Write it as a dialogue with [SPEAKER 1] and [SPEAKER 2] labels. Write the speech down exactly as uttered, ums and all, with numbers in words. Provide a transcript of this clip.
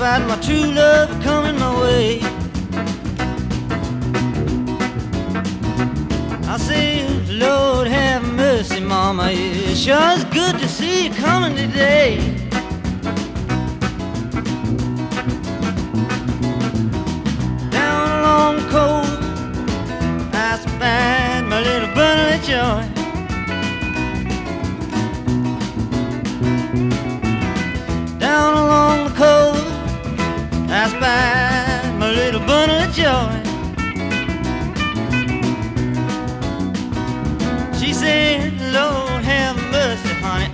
[SPEAKER 1] about my true love coming my way. I say, Lord have mercy, Mama, it sure is good to see you coming today.